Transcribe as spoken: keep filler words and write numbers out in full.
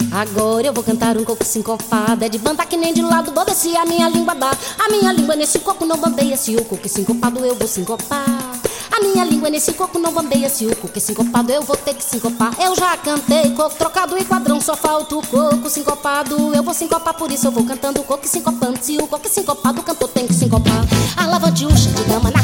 Agora eu vou cantar um coco sincopado. É de banda que nem de lado, vou ver se a minha língua dá. A minha língua nesse coco não bambeia, se o coco é sincopado eu vou sincopar. A minha língua nesse coco não bambeia, se o coco é sincopado eu vou ter que sincopar. Eu já cantei coco trocado e quadrão, só falta o coco sincopado. Eu vou sincopar, por isso eu vou cantando coco sincopante. Se o coco é sincopado, o cantor tem que sincopar. Alavante o chão de dama na